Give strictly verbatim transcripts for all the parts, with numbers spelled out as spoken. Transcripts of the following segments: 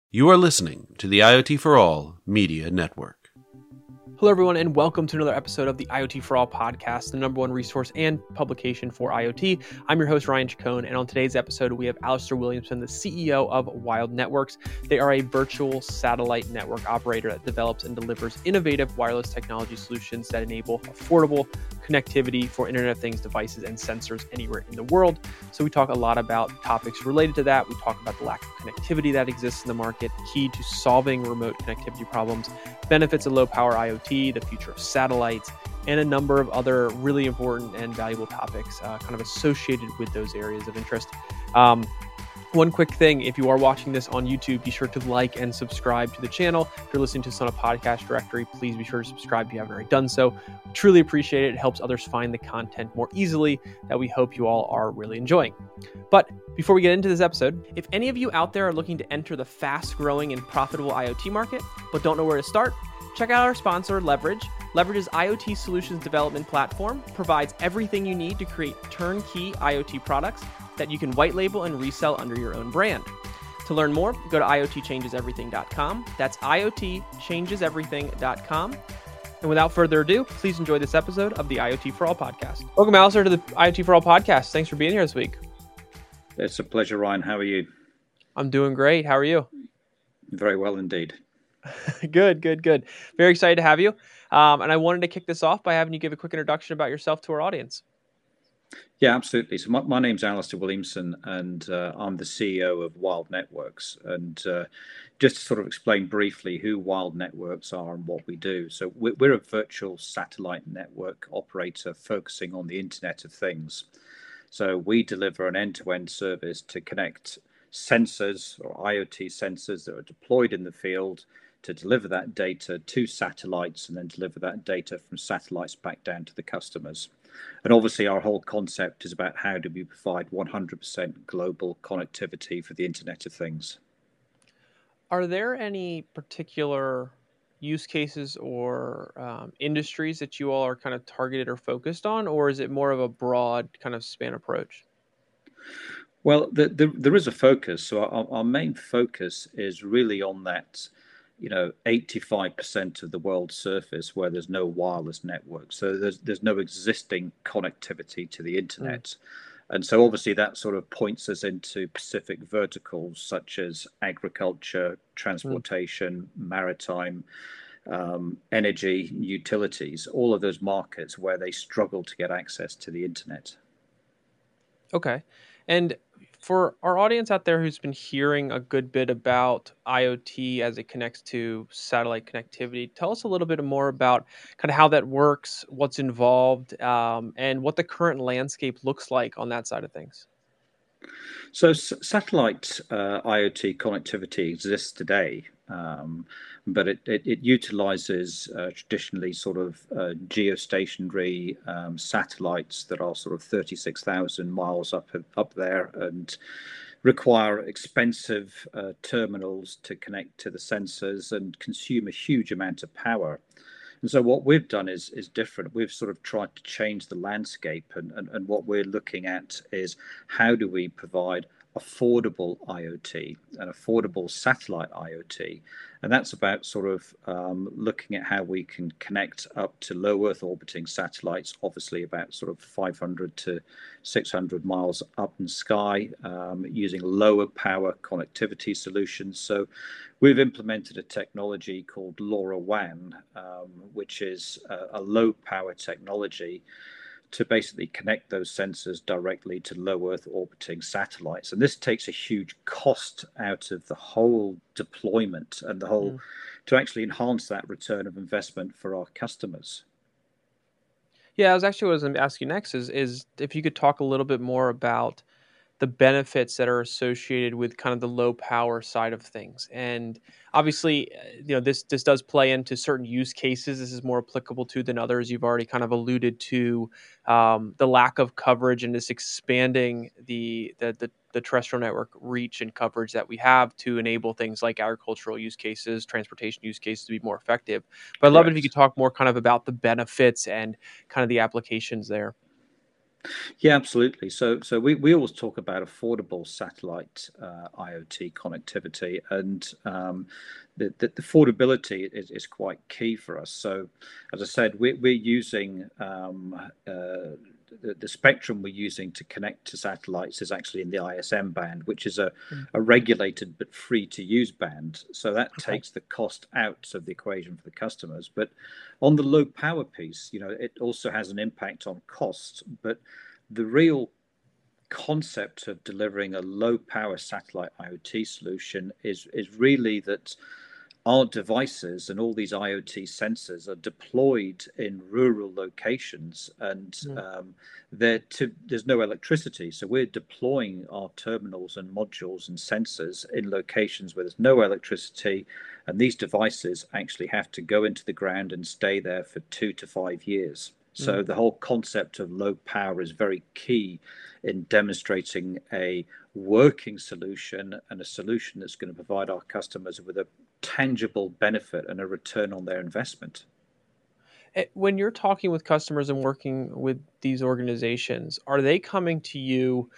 You are listening to the IoT for All Media Network. Hello, everyone, and welcome to another episode of the IoT for All podcast, the number one resource and publication for IoT. I'm your host, Ryan Chacon, and on today's episode, we have Alistair Williamson, the C E O of Wild Networks. They are a virtual satellite network operator that develops and delivers innovative wireless technology solutions that enable affordable connectivity for Internet of Things devices and sensors anywhere in the world. So we talk a lot about topics related to that. We talk about the lack of connectivity that exists in the market, key to solving remote connectivity problems, benefits of low-power IoT, the future of satellites, and a number of other really important and valuable topics uh, kind of associated with those areas of interest. Um, One quick thing, if you are watching this on YouTube, be sure to like and subscribe to the channel. If you're listening to this on a podcast directory, please be sure to subscribe if you haven't already done so. We truly appreciate it. It helps others find the content more easily that we hope you all are really enjoying. But before we get into this episode, if any of you out there are looking to enter the fast-growing and profitable IoT market, but don't know where to start, check out our sponsor, Leverage. Leverage's IoT solutions development platform provides everything you need to create turnkey IoT products that you can white label and resell under your own brand. To learn more, go to I O T changes everything dot com. That's I O T changes everything dot com. And without further ado, please enjoy this episode of the IoT for All podcast. Welcome, Alistair, to the IoT for All podcast. Thanks for being here this week. It's a pleasure, Ryan. How are you? I'm doing great. How are you? Very well indeed. Good, good, good. Very excited to have you. Um, and I wanted to kick this off by having you give a quick introduction about yourself to our audience. Yeah, absolutely. So my, my name's Alistair Williamson, and uh, I'm the C E O of Wild Networks. And uh, just to sort of explain briefly who Wild Networks are and what we do. So we're, we're a virtual satellite network operator focusing on the Internet of Things. So we deliver an end-to-end service to connect sensors or IoT sensors that are deployed in the field to deliver that data to satellites and then deliver that data from satellites back down to the customers. And obviously our whole concept is about how do we provide one hundred percent global connectivity for the Internet of Things. Are there any particular use cases or um, industries that you all are kind of targeted or focused on, or is it more of a broad kind of span approach? Well, the, the, there is a focus. So our, our main focus is really on that, you know, eighty-five percent of the world's surface where there's no wireless network. So there's there's no existing connectivity to the internet. Mm. And so obviously that sort of points us into specific verticals such as agriculture, transportation, mm. maritime, um, energy, utilities, all of those markets where they struggle to get access to the internet. Okay. And for our audience out there who's been hearing a good bit about IoT as it connects to satellite connectivity, tell us a little bit more about kind of how that works, what's involved, um, and what the current landscape looks like on that side of things. So s- satellite uh, IoT connectivity exists today, um, but it, it, it utilizes uh, traditionally sort of uh, geostationary um, satellites that are sort of thirty-six thousand miles up up there and require expensive uh, terminals to connect to the sensors and consume a huge amount of power. And so what we've done is is different. We've sort of tried to change the landscape, and, and, and what we're looking at is how do we provide affordable IoT and affordable satellite IoT. And that's about sort of um, looking at how we can connect up to low Earth orbiting satellites, obviously about sort of five hundred to six hundred miles up in sky, um, using lower power connectivity solutions. So we've implemented a technology called LoRaWAN, um, which is a, a low power technology to basically connect those sensors directly to low Earth orbiting satellites. And this takes a huge cost out of the whole deployment and the whole mm. to actually enhance that return of investment for our customers. Yeah, I was actually what I was going to ask you next is, is if you could talk a little bit more about the benefits that are associated with kind of the low power side of things. And obviously, you know, this this does play into certain use cases. This is more applicable to than others. You've already kind of alluded to um, the lack of coverage and this expanding the, the the the terrestrial network reach and coverage that we have to enable things like agricultural use cases, transportation use cases to be more effective. But I'd love it if you could talk more kind of about the benefits and kind of the applications there. Yeah, absolutely. So, so we, we always talk about affordable satellite uh, IoT connectivity, and um, the, the, the affordability is, is quite key for us. So, as I said, we, we're using um, uh, the, the spectrum we're using to connect to satellites is actually in the I S M band, which is a, Mm. a regulated but free to use band. So that Okay. takes the cost out of the equation for the customers. But on the low power piece, you know, it also has an impact on cost, but the real concept of delivering a low power satellite IoT solution is, is really that our devices and all these IoT sensors are deployed in rural locations, and Mm. um, to, there's no electricity. So we're deploying our terminals and modules and sensors in locations where there's no electricity, and these devices actually have to go into the ground and stay there for two to five years. So Mm. the whole concept of low power is very key in demonstrating a working solution and a solution that's going to provide our customers with a tangible benefit and a return on their investment. Eh, When you're talking with customers and working with these organizations, are they coming to you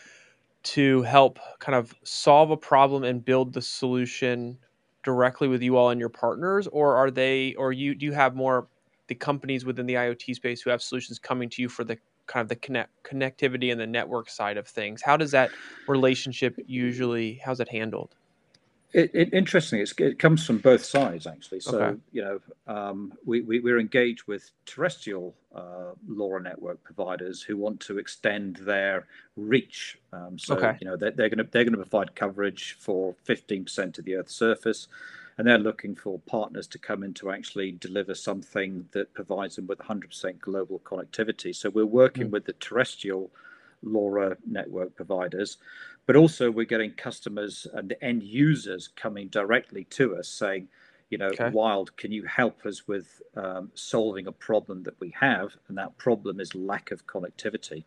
to help kind of solve a problem and build the solution directly with you all and your partners, or are they, or you do you have more the companies within the IoT space who have solutions coming to you for the kind of the connect connectivity and the network side of things? How does that relationship usually, how's it handled? It, it interesting. It's, it comes from both sides, actually. Okay. So you know, um, we, we we're engaged with terrestrial uh, LoRa network providers who want to extend their reach. Um, so Okay. you know, they're, they're going to they're going to provide coverage for fifteen percent of the Earth's surface, and they're looking for partners to come in to actually deliver something that provides them with one hundred percent global connectivity. So we're working Mm. with the terrestrial LoRa network providers, but also we're getting customers and the end users coming directly to us saying, you know, Okay. Wild, can you help us with um, solving a problem that we have? And that problem is lack of connectivity.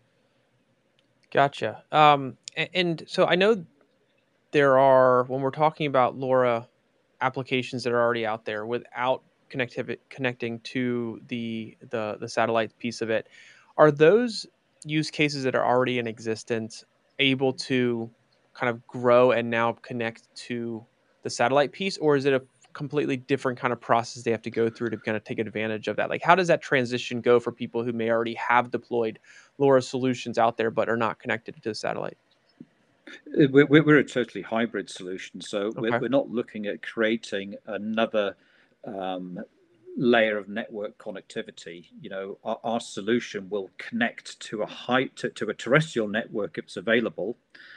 Gotcha. Um, a- and so I know there are, when we're talking about LoRa applications that are already out there without connectivity connecting to the the the satellite piece of it, are those use cases that are already in existence able to kind of grow and now connect to the satellite piece, or is it a completely different kind of process they have to go through to kind of take advantage of that? Like, how does that transition go for people who may already have deployed LoRa solutions out there but are not connected to the satellite? Uh, We're, we're a totally hybrid solution. So we're, Okay. we're not looking at creating another um, layer of network connectivity. You know, our, our solution will connect to a high to, to a terrestrial network if it's available.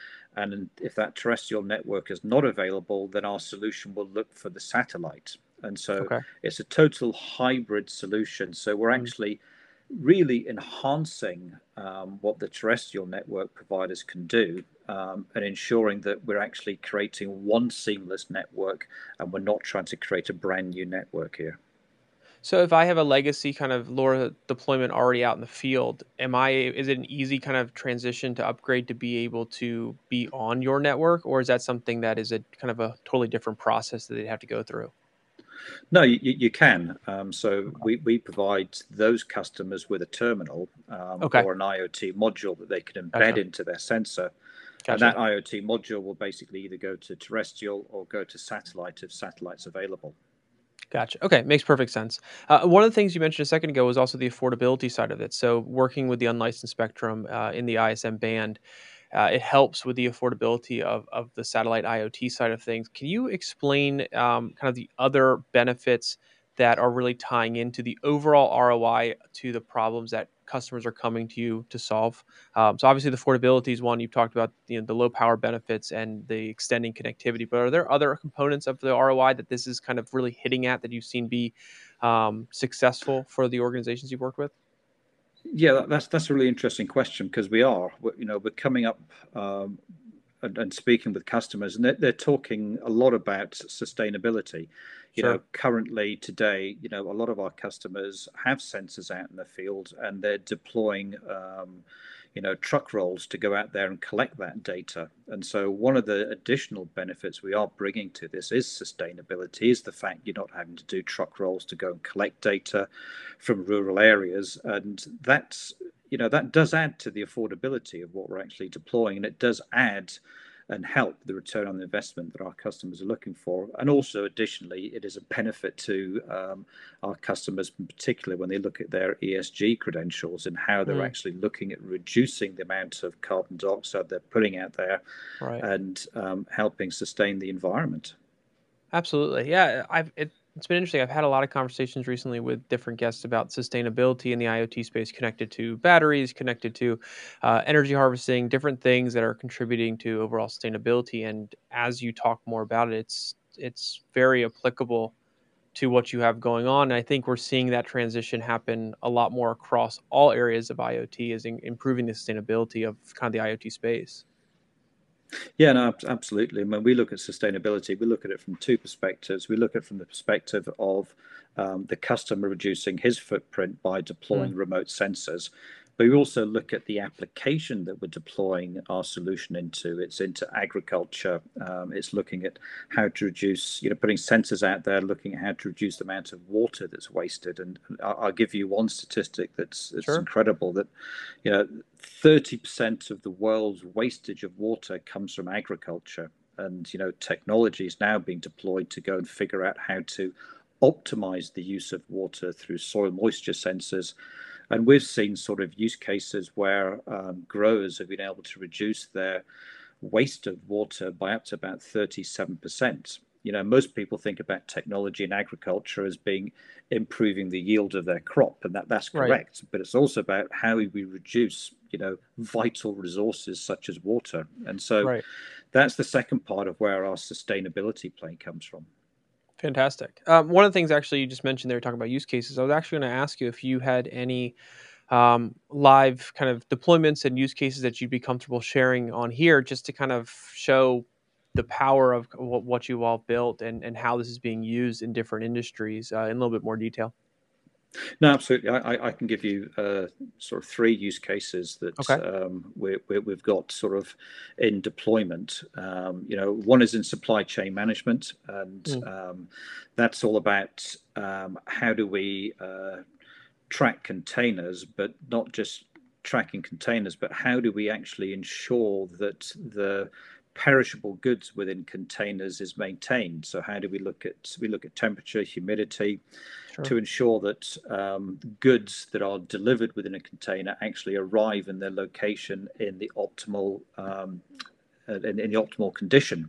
And if that terrestrial network is not available, then our solution will look for the satellite. And so Okay. it's a total hybrid solution. So we're Mm. actually really enhancing um, what the terrestrial network providers can do, um, and ensuring that we're actually creating one seamless network and we're not trying to create a brand new network here. So if I have a legacy kind of LoRa deployment already out in the field, am I is it an easy kind of transition to upgrade to be able to be on your network, or is that something that is a kind of a totally different process that they'd have to go through? No, you, you can. Um, so Okay. we, we provide those customers with a terminal um, Okay. or an IoT module that they can embed Gotcha. into their sensor. And that Gotcha. IoT module will basically either go to terrestrial or go to satellite if satellite's available. Gotcha. Okay, makes perfect sense. Uh, one of the things you mentioned a second ago was also the affordability side of it. So working with the unlicensed spectrum uh, in the I S M band, uh, it helps with the affordability of of the satellite IoT side of things. Can you explain um, kind of the other benefits that are really tying into the overall R O I to the problems that customers are coming to you to solve? Um, so obviously the affordability is one you've talked about, you know, the low power benefits and the extending connectivity. But are there other components of the R O I that this is kind of really hitting at that you've seen be um, successful for the organizations you've worked with? Yeah, that's that's a really interesting question because we are, we're, you know, we're coming up um, and, and speaking with customers, and they're, they're talking a lot about sustainability. You know, Sure. currently today, you know, a lot of our customers have sensors out in the field, and they're deploying, um, you know, truck rolls to go out there and collect that data. And so, one of the additional benefits we are bringing to this is sustainability, is the fact you're not having to do truck rolls to go and collect data from rural areas, and that's you know, that does add to the affordability of what we're actually deploying, and it does add and help the return on the investment that our customers are looking for. And also, additionally, it is a benefit to um, our customers, in particular, when they look at their E S G credentials and how they're mm. actually looking at reducing the amount of carbon dioxide they're putting out there, right. and um, helping sustain the environment. Absolutely. Yeah, I've it, it's been interesting. I've had a lot of conversations recently with different guests about sustainability in the IoT space, connected to batteries, connected to uh, energy harvesting, different things that are contributing to overall sustainability. And as you talk more about it, it's it's very applicable to what you have going on. And I think we're seeing that transition happen a lot more across all areas of IoT, is in, improving the sustainability of kind of the IoT space. Yeah, no, absolutely. When we look at sustainability, we look at it from two perspectives. We look at it from the perspective of um, the customer reducing his footprint by deploying mm. remote sensors. But we also look at the application that we're deploying our solution into. It's into agriculture. Um, it's looking at how to reduce, you know, putting sensors out there, looking at how to reduce the amount of water that's wasted. And I'll, I'll give you one statistic that's, that's sure. incredible, that, you know, thirty percent of the world's wastage of water comes from agriculture. And, you know, technology is now being deployed to go and figure out how to optimize the use of water through soil moisture sensors. And we've seen sort of use cases where um, growers have been able to reduce their waste of water by up to about thirty-seven percent. You know, most people think about technology in agriculture as being improving the yield of their crop, and that, that's correct. Right. But it's also about how we reduce, you know, vital resources such as water. And so right. that's the second part of where our sustainability play comes from. Fantastic. Um, one of the things actually you just mentioned there, talking about use cases, I was actually going to ask you if you had any um, live kind of deployments and use cases that you'd be comfortable sharing on here, just to kind of show the power of what, what you've all built and, and how this is being used in different industries uh, in a little bit more detail. No, absolutely. I, I can give you uh, sort of three use cases that okay. um, we, we, we've got sort of in deployment. Um, you know, one is in supply chain management, and mm. um, that's all about um, how do we uh, track containers, but not just tracking containers, but how do we actually ensure that the perishable goods within containers is maintained. So how do we look at we look at temperature, humidity, sure. to ensure that um, goods that are delivered within a container actually arrive in their location in the optimal um, in, in the optimal condition.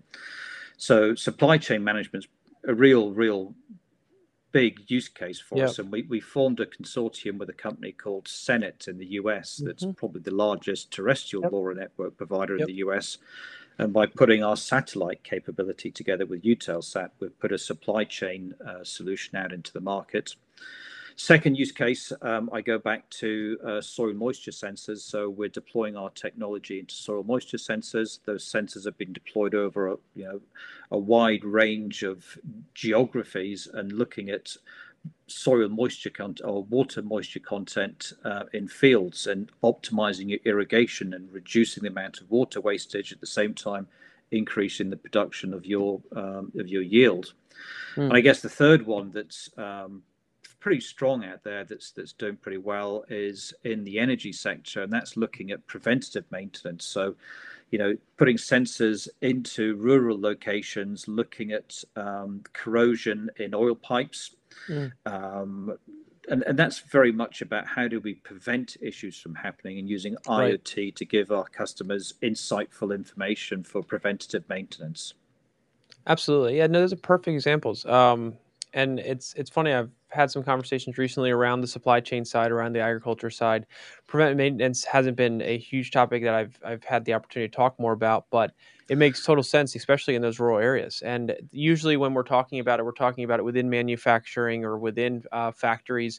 So supply chain management's a real, real big use case for yep. us, and we, we formed a consortium with a company called Senet in the U S. That's mm-hmm. probably the largest terrestrial yep. LoRa network provider yep. in the U S. And by putting our satellite capability together with Eutelsat, we've put a supply chain uh, solution out into the market. Second use case, um, I go back to uh, soil moisture sensors. So we're deploying our technology into soil moisture sensors. Those sensors have been deployed over a, you know, a wide range of geographies, and looking at soil moisture content or water moisture content uh, in fields, and optimizing your irrigation and reducing the amount of water wastage, at the same time increasing the production of your um, of your yield. Mm. And I guess the third one that's um, pretty strong out there, that's that's doing pretty well, is in the energy sector, and that's looking at preventative maintenance. So, you know, putting sensors into rural locations, looking at um, corrosion in oil pipes. Mm. Um, and, and that's very much about how do we prevent issues from happening, and using right. IoT to give our customers insightful information for preventative maintenance. Absolutely. Yeah, no, those are perfect examples. Um, and it's it's funny, I've had some conversations recently around the supply chain side, around the agriculture side. Preventive maintenance hasn't been a huge topic that I've I've had the opportunity to talk more about, but it makes total sense, especially in those rural areas. And usually when we're talking about it, we're talking about it within manufacturing or within uh, factories,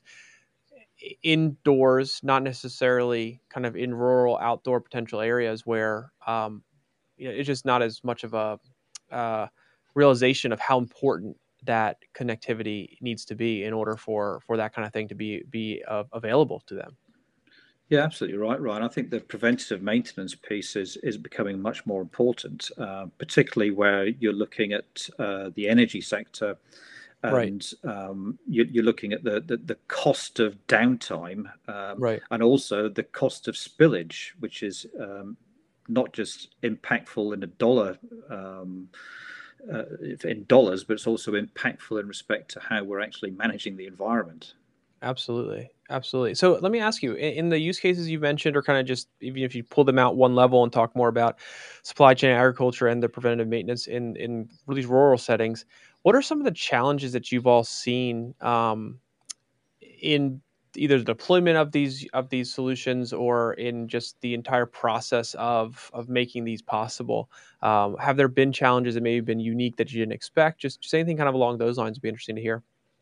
indoors, not necessarily kind of in rural outdoor potential areas where um, you know, it's just not as much of a uh, realization of how important that connectivity needs to be in order for for that kind of thing to be be uh, available to them. Yeah, absolutely right, Ryan. I think the preventative maintenance piece is is becoming much more important, uh, particularly where you're looking at uh, the energy sector. Right. and um, you, you're looking at the, the, the cost of downtime, um, Right. and also the cost of spillage, which is um, not just impactful in a dollar um, uh, in dollars, but it's also impactful in respect to how we're actually managing the environment. Absolutely. Absolutely. So let me ask you, in, in the use cases you mentioned, or kind of just even if you pull them out one level and talk more about supply chain agriculture and the preventative maintenance in, in these rural settings, what are some of the challenges that you've all seen um, in either the deployment of these of these solutions or in just the entire process of of making these possible? Um, have there been challenges that maybe been unique that you didn't expect? Just, just anything kind of along those lines would be interesting to hear.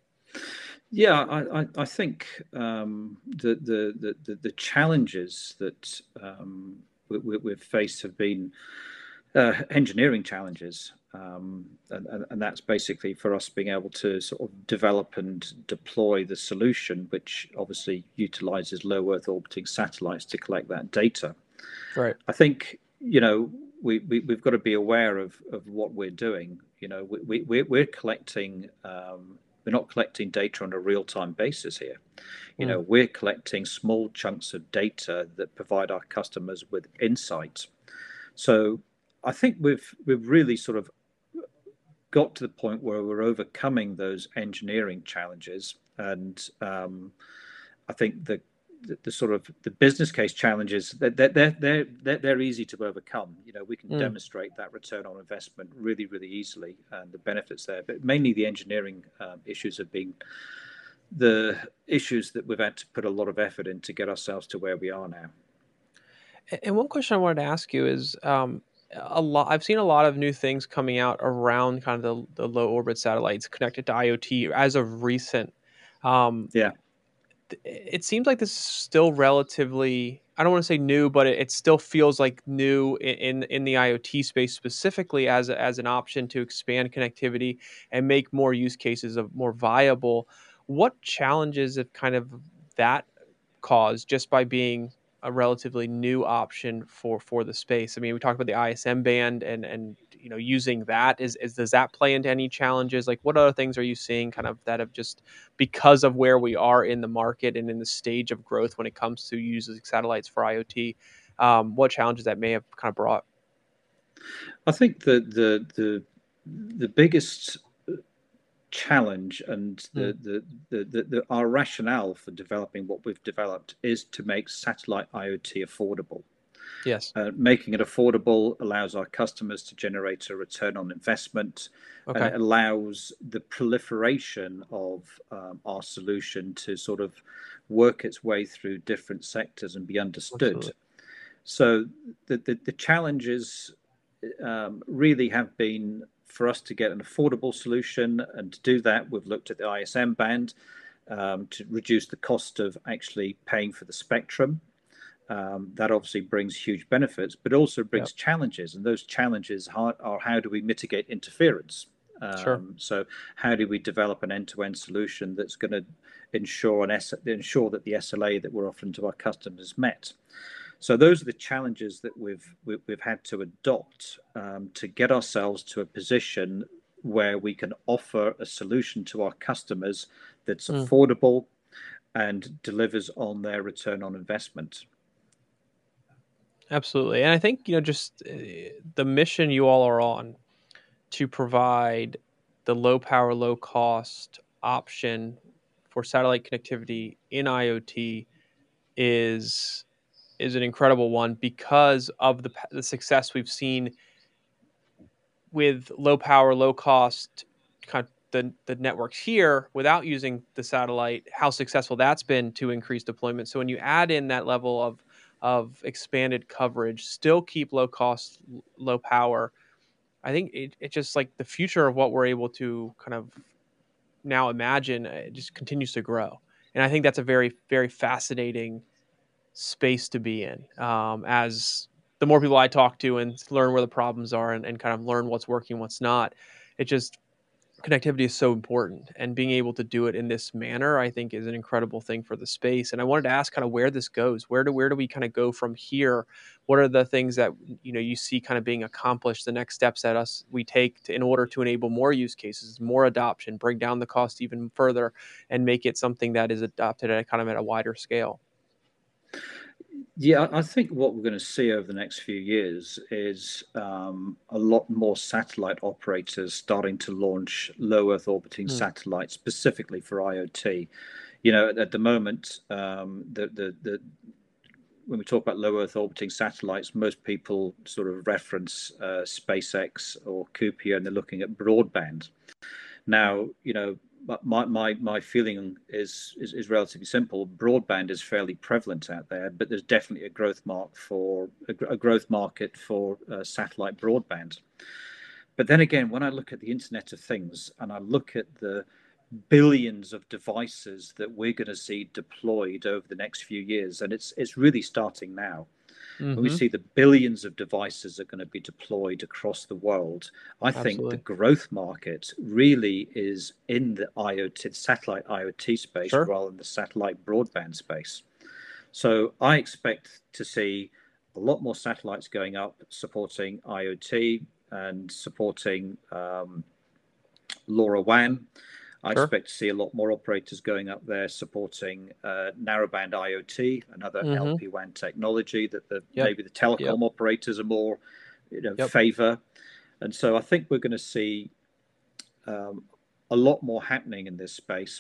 Yeah, I, I, I think um, the, the, the, the challenges that um, we, we've faced have been uh, engineering challenges. Um, and, and, and that's basically for us being able to sort of develop and deploy the solution, which obviously utilizes low Earth orbiting satellites to collect that data. Right. I think, you know, we, we, we've got to be aware of, of what we're doing. You know, we, we, we're collecting, um, we're not collecting data on a real-time basis here. You know, Mm. we're collecting small chunks of data that provide our customers with insight. So I think we've we've really sort of got to the point where we're overcoming those engineering challenges, and um, I think the, the the sort of the business case challenges that they're, they're they're they're they're easy to overcome. You know, we can Mm. demonstrate that return on investment really really easily and the benefits there. But mainly the engineering um, issues have been the issues that we've had to put a lot of effort in to get ourselves to where we are now. A- And one question I wanted to ask you is, um, a lot. I've seen a lot of new things coming out around kind of the, the low orbit satellites connected to IoT as of recent. Um, Yeah. th- it seems like this is still relatively. I don't want to say new, but it, it still feels like new in, in in the IoT space specifically as a, as an option to expand connectivity and make more use cases of more viable. What challenges have kind of that caused just by being a relatively new option for for the space? I mean, we talked about the I S M band and and you know using that is is does that play into any challenges? Like what other things are you seeing kind of that have just because of where we are in the market and in the stage of growth when it comes to using satellites for IoT, um, what challenges that may have kind of brought? I think the the the the biggest challenge and Hmm. the, the, the, the, the our rationale for developing what we've developed is to make satellite IoT affordable. Yes. Uh, making it affordable allows our customers to generate a return on investment, and Okay. it allows the proliferation of um, our solution to sort of work its way through different sectors and be understood. Absolutely. So the, the, the challenges um, really have been for us to get an affordable solution. And to do that, we've looked at the I S M band um, to reduce the cost of actually paying for the spectrum. Um, that obviously brings huge benefits, but also brings Yep. challenges. And those challenges are, are how do we mitigate interference? Sure. Um, so how do we develop an end-to-end solution that's going to ensure an S- ensure that the S L A that we're offering to our customers is met? So those are the challenges that we've we've had to adopt um, to get ourselves to a position where we can offer a solution to our customers that's Mm. affordable and delivers on their return on investment. Absolutely. And I think, you know, just uh, the mission you all are on to provide the low power, low cost option for satellite connectivity in IoT is is an incredible one because of the the success we've seen with low power, low cost kind of the, the networks here without using the satellite, how successful that's been to increase deployment. So when you add in that level of of expanded coverage, still keep low cost, low power, I think it, it's just like the future of what we're able to kind of now imagine uh, just continues to grow. And I think that's a very, very fascinating space to be in. Um, as the more people I talk to and learn where the problems are and, and kind of learn what's working, what's not, it just connectivity is so important, and being able to do it in this manner, I think, is an incredible thing for the space. And I wanted to ask kind of where this goes. Where do where do we kind of go from here? What are the things that you know you see kind of being accomplished? The next steps that us we take to, in order to enable more use cases, more adoption, bring down the cost even further, and make it something that is adopted at a kind of at a wider scale. Yeah, I think what we're going to see over the next few years is um, a lot more satellite operators starting to launch low Earth orbiting Hmm. satellites specifically for IoT. You know, at the moment, um, the, the the when we talk about low Earth orbiting satellites, most people sort of reference uh, SpaceX or Kuiper, and they're looking at broadband. Now, you know, my my my feeling is, is is relatively simple. Broadband is fairly prevalent out there, but there's definitely a growth mark for a, a growth market for uh, satellite broadband. But then again, when I look at the Internet of Things and I look at the billions of devices that we're going to see deployed over the next few years, and it's it's really starting now. When we Mm-hmm. see the billions of devices are going to be deployed across the world, I think the Absolutely. growth market really is in the IoT, satellite IoT space Sure. rather than the satellite broadband space. So I expect to see a lot more satellites going up supporting IoT and supporting um, LoRaWAN. I Sure. expect to see a lot more operators going up there supporting uh, narrowband IoT, another Mm-hmm. L P WAN technology that the, Yep. maybe the Yep. telecom operators are more, you know, Yep. favor. And so I think we're going to see um, a lot more happening in this space.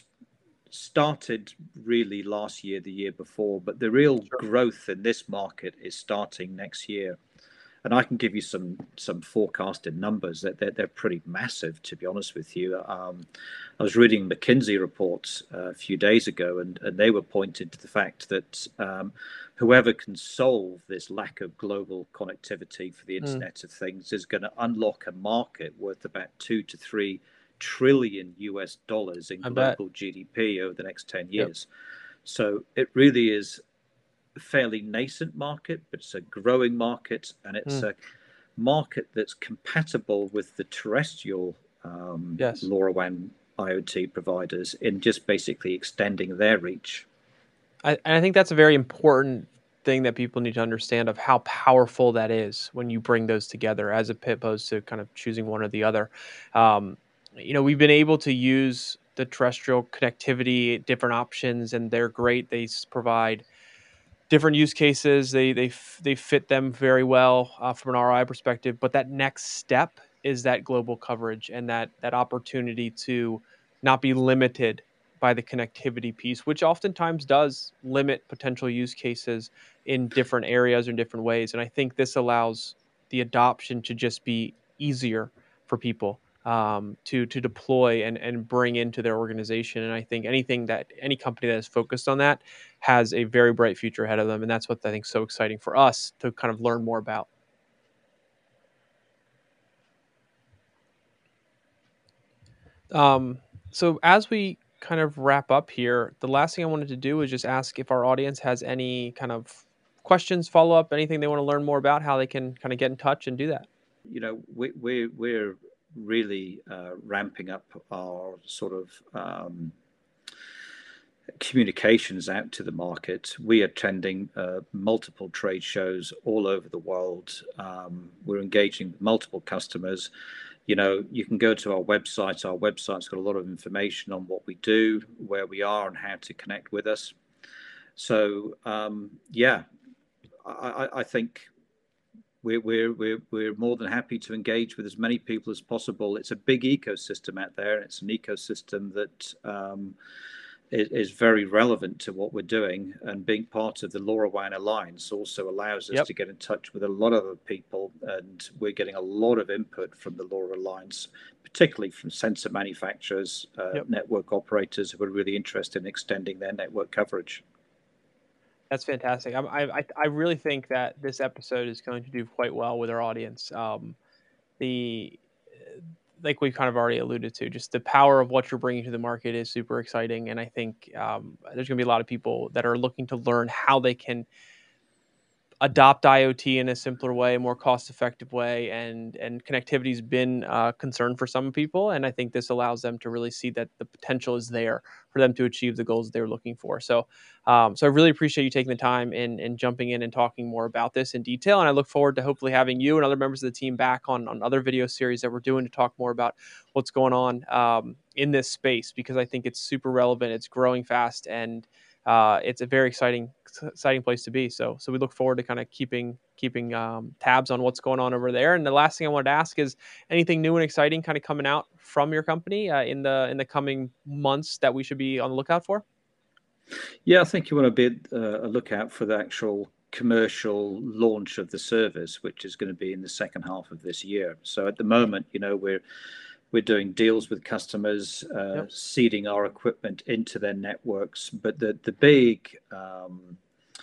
Started really last year, the year before, but the real Sure. growth in this market is starting next year. And I can give you some some forecasted numbers that they're, they're pretty massive, to be honest with you. Um, I was reading McKinsey reports uh, a few days ago, and, and they were pointed to the fact that um, whoever can solve this lack of global connectivity for the Mm. Internet of Things is going to unlock a market worth about two to three trillion U S dollars in I bet. global G D P over the next ten Yep. years. So it really is a fairly nascent market, but it's a growing market, and it's Mm. a market that's compatible with the terrestrial um, Yes. LoRaWAN IoT providers in just basically extending their reach. I, and I think that's a very important thing that people need to understand of how powerful that is when you bring those together, as opposed to kind of choosing one or the other. Um, you know, we've been able to use the terrestrial connectivity, different options, and they're great. They s- provide different use cases. They they f- they fit them very well uh, from an R O I perspective. But that next step is that global coverage and that that opportunity to not be limited by the connectivity piece, which oftentimes does limit potential use cases in different areas or in different ways. And I think this allows the adoption to just be easier for people um, to to deploy and and bring into their organization. And I think anything that any company that is focused on that has a very bright future ahead of them, and that's what I think is so exciting for us to kind of learn more about. Um, so as we kind of wrap up here, the last thing I wanted to do is just ask if our audience has any kind of questions, follow up, anything they want to learn more about, how they can kind of get in touch and do that. You know, we, we're we're really uh, ramping up our sort of um, communications out to the market. We are attending uh, multiple trade shows all over the world. Um, we're engaging with multiple customers. You know, you can go to our website. Our website's got a lot of information on what we do, where we are, and how to connect with us. So, um, yeah, I, I, I think we're, we're, we're, we're more than happy to engage with as many people as possible. It's a big ecosystem out there, and it's an ecosystem that um, is, is very relevant to what we're doing. And being part of the LoRaWAN Alliance also allows us Yep. to get in touch with a lot of other people, and we're getting a lot of input from the LoRa Alliance, particularly from sensor manufacturers, uh, Yep. network operators who are really interested in extending their network coverage. That's fantastic. I, I I really think that this episode is going to do quite well with our audience. Um, the like we kind of already alluded to, just the power of what you're bringing to the market is super exciting, and I think um, there's going to be a lot of people that are looking to learn how they can adopt IoT in a simpler way, a more cost-effective way, and and connectivity's been a concern for some people, and I think this allows them to really see that the potential is there for them to achieve the goals they're looking for. So, um, so I really appreciate you taking the time and and jumping in and talking more about this in detail, and I look forward to hopefully having you and other members of the team back on on other video series that we're doing to talk more about what's going on um, in this space, because I think it's super relevant, it's growing fast, and Uh, it's a very exciting, exciting place to be. So, so we look forward to kind of keeping, keeping um, tabs on what's going on over there. And the last thing I wanted to ask is anything new and exciting kind of coming out from your company uh, in the in the coming months that we should be on the lookout for? Yeah, I think you want to be uh, a lookout for the actual commercial launch of the service, which is going to be in the second half of this year. So at the moment, you know, we're We're doing deals with customers, uh, yep. seeding our equipment into their networks. But the, the big um,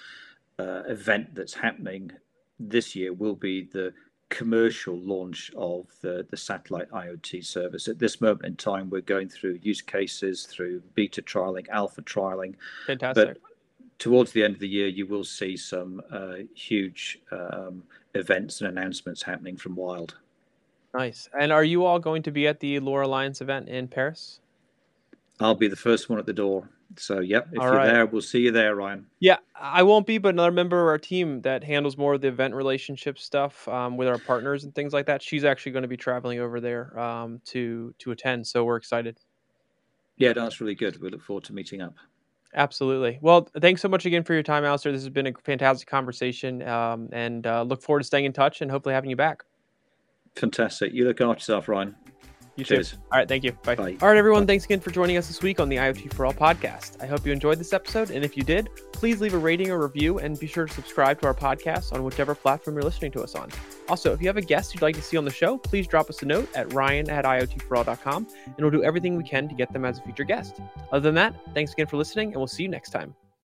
uh, event that's happening this year will be the commercial launch of the, the satellite IoT service. At this moment in time, we're going through use cases, through beta trialing, alpha trialing. Fantastic. But towards the end of the year, you will see some uh, huge um, events and announcements happening from Wild. Nice. And are you all going to be at the LoRa Alliance event in Paris? I'll be the first one at the door. So, yep, if all you're right. there, we'll see you there, Ryan. Yeah, I won't be, but another member of our team that handles more of the event relationship stuff um, with our partners and things like that, she's actually going to be traveling over there um, to to attend. So we're excited. Yeah, that's really good. We look forward to meeting up. Absolutely. Well, thanks so much again for your time, Alistair. This has been a fantastic conversation, um, and uh, look forward to staying in touch and hopefully having you back. Fantastic. You look after yourself, Ryan. You Cheers. too. All right. Thank you. Bye. Bye. All right, everyone. Bye. Thanks again for joining us this week on the IoT for All podcast. I hope you enjoyed this episode. And if you did, please leave a rating or review and be sure to subscribe to our podcast on whichever platform you're listening to us on. Also, if you have a guest you'd like to see on the show, please drop us a note at ryan at I O T for all dot com and we'll do everything we can to get them as a future guest. Other than that, thanks again for listening and we'll see you next time.